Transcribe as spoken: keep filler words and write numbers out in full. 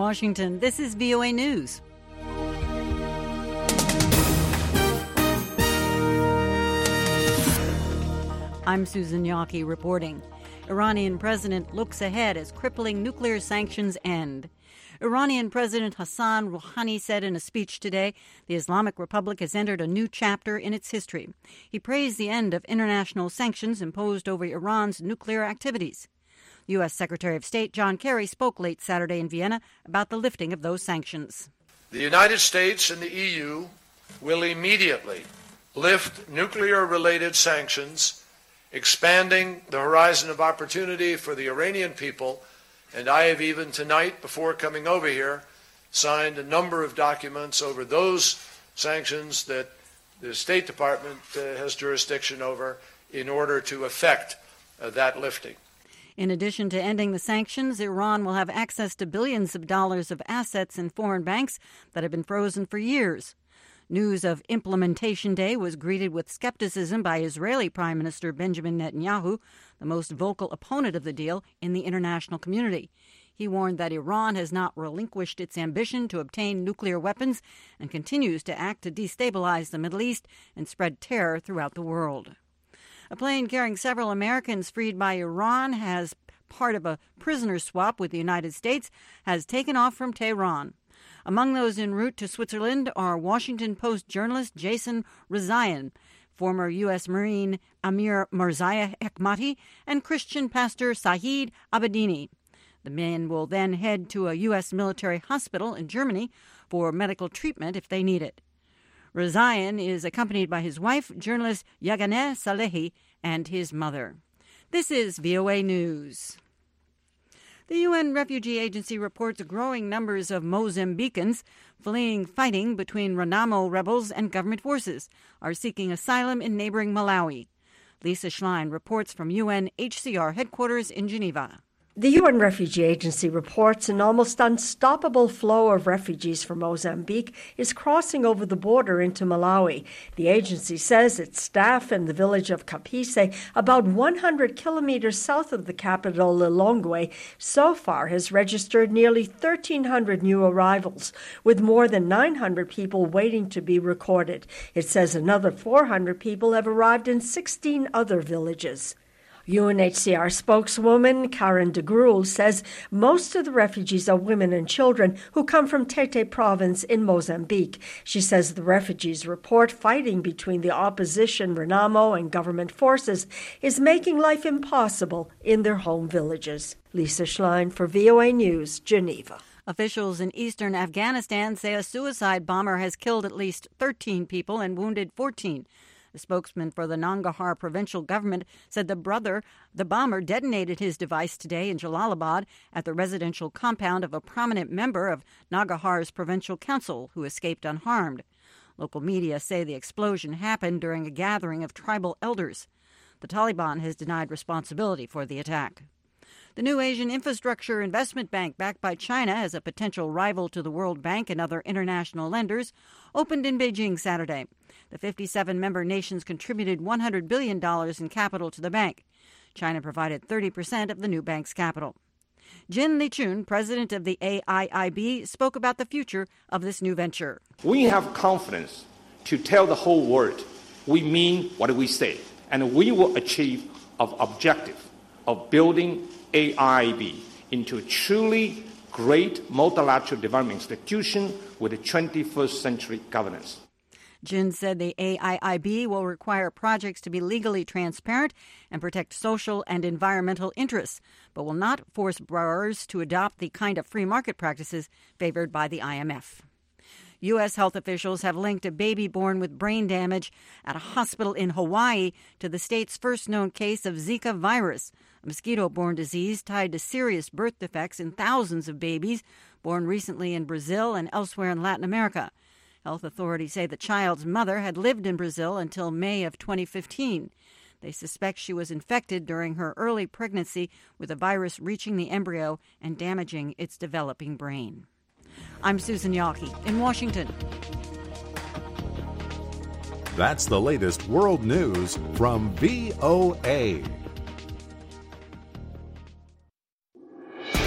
Washington, this is V O A News. I'm Susan Yawkey reporting. Iranian president looks ahead as crippling nuclear sanctions end. Iranian President Hassan Rouhani said in a speech today the Islamic Republic has entered a new chapter in its history. He praised the end of international sanctions imposed over Iran's nuclear activities. U S. Secretary of State John Kerry spoke late Saturday in Vienna about the lifting of those sanctions. The United States and the E U will immediately lift nuclear-related sanctions, expanding the horizon of opportunity for the Iranian people. And I have even tonight, before coming over here, signed a number of documents over those sanctions that the State Department uh, has jurisdiction over in order to effect uh, that lifting. In addition to ending the sanctions, Iran will have access to billions of dollars of assets in foreign banks that have been frozen for years. News of Implementation Day was greeted with skepticism by Israeli Prime Minister Benjamin Netanyahu, the most vocal opponent of the deal in the international community. He warned that Iran has not relinquished its ambition to obtain nuclear weapons and continues to act to destabilize the Middle East and spread terror throughout the world. A plane carrying several Americans freed by Iran as part of a prisoner swap with the United States has taken off from Tehran. Among those en route to Switzerland are Washington Post journalist Jason Rezaian, former U S. Marine Amir Marziah Hekmati, and Christian pastor Saeed Abedini. The men will then head to a U S military hospital in Germany for medical treatment if they need it. Rezaian is accompanied by his wife, journalist Yeganeh Salehi, and his mother. This is V O A News. The U N Refugee Agency reports growing numbers of Mozambicans fleeing fighting between Renamo rebels and government forces are seeking asylum in neighboring Malawi. Lisa Schlein reports from U N H C R headquarters in Geneva. The U N Refugee Agency reports an almost unstoppable flow of refugees from Mozambique is crossing over the border into Malawi. The agency says its staff in the village of Kapise, about one hundred kilometers south of the capital Lilongwe, so far has registered nearly thirteen hundred new arrivals, with more than nine hundred people waiting to be recorded. It says another four hundred people have arrived in sixteen other villages. U N H C R spokeswoman Karen de Gruel says most of the refugees are women and children who come from Tete province in Mozambique. She says the refugees report fighting between the opposition Renamo and government forces is making life impossible in their home villages. Lisa Schlein for V O A News, Geneva. Officials in eastern Afghanistan say a suicide bomber has killed at least thirteen people and wounded fourteen. A spokesman for the Nangarhar provincial government said the brother, the bomber, detonated his device today in Jalalabad at the residential compound of a prominent member of Nangarhar's provincial council who escaped unharmed. Local media say the explosion happened during a gathering of tribal elders. The Taliban has denied responsibility for the attack. The new Asian Infrastructure Investment Bank, backed by China as a potential rival to the World Bank and other international lenders, opened in Beijing Saturday. The fifty-seven member nations contributed one hundred billion dollars in capital to the bank. China provided thirty percent of the new bank's capital. Jin Lichun, president of the A I I B, spoke about the future of this new venture. We have confidence to tell the whole world we mean what we say, and we will achieve our objective of building A I I B into a truly great multilateral development institution with a twenty-first century governance. Jin said the A I I B will require projects to be legally transparent and protect social and environmental interests, but will not force borrowers to adopt the kind of free market practices favored by the I M F. U S health officials have linked a baby born with brain damage at a hospital in Hawaii to the state's first known case of Zika virus, a mosquito-borne disease tied to serious birth defects in thousands of babies born recently in Brazil and elsewhere in Latin America. Health authorities say the child's mother had lived in Brazil until May of twenty fifteen. They suspect she was infected during her early pregnancy with a virus reaching the embryo and damaging its developing brain. I'm Susan Yawkey in Washington. That's the latest world news from V O A.